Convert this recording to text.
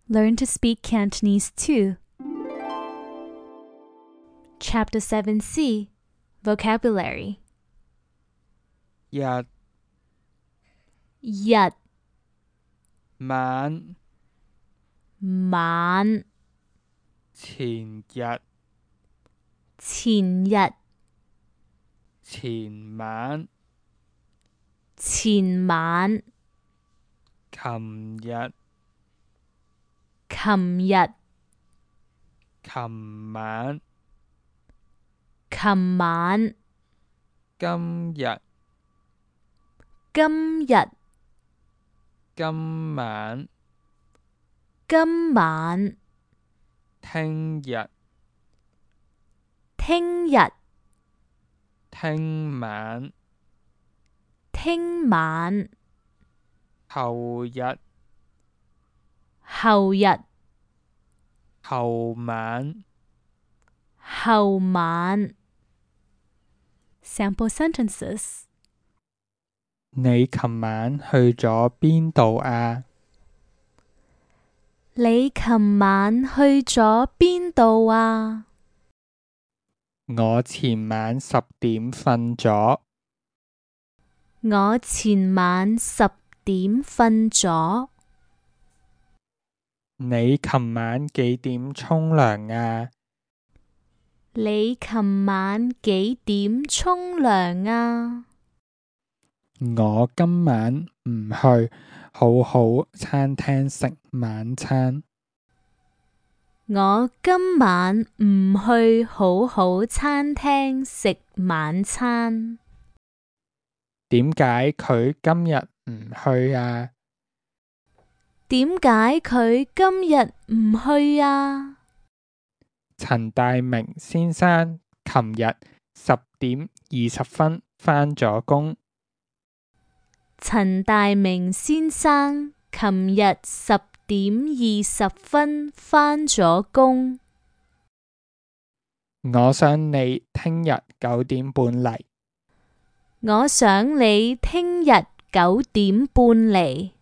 Learn to speak Cantonese too. Chapter 7C, Vocabulary. 日日晚晚前日前日前晚前晚琴日琴日琴晚琴晚今日今日今晚今晚聽日聽日聽晚聽晚後日後日後晚。 後晚。Sample sentences. 你琴晚去咗邊度啊？ 你琴晚去咗邊度啊？ 我前晚10點瞓咗。 我前晚10點瞓咗。 你琴晚幾點沖涼啊？ 你琴晚幾點沖涼啊？ 我今晚唔去好好餐廳食晚餐。 我今晚唔去好好餐廳食晚餐。 點解佢今日唔去啊？ 點解佢今日唔去啊？ 陳大明先生琴日10點20分返咗工。 陳大明先生琴日10點20分返咗工。 我想你聽日9點半嚟。 我想你聽日9點半嚟。